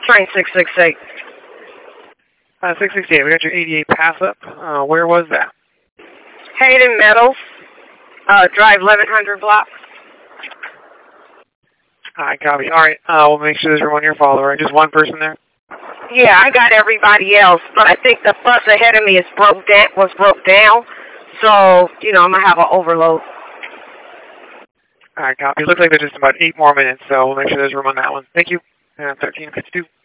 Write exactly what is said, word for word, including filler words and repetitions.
Train six six eight. Uh, six sixty-eight, we got your eighty-eight pass up. Uh, where was that? Hayden Meadows, uh, Drive eleven hundred block. Alright, copy. Alright, uh, we'll make sure there's one of your follower. Just one person there? Yeah, I got everybody else, but I think the bus ahead of me is broke down, was broke down. So, you know, I'm going to have an overload. Alright, copy. It looks like there's just about eight more minutes, so we'll make sure there's room on that one. Thank you. Uh, thirteen fifty-two.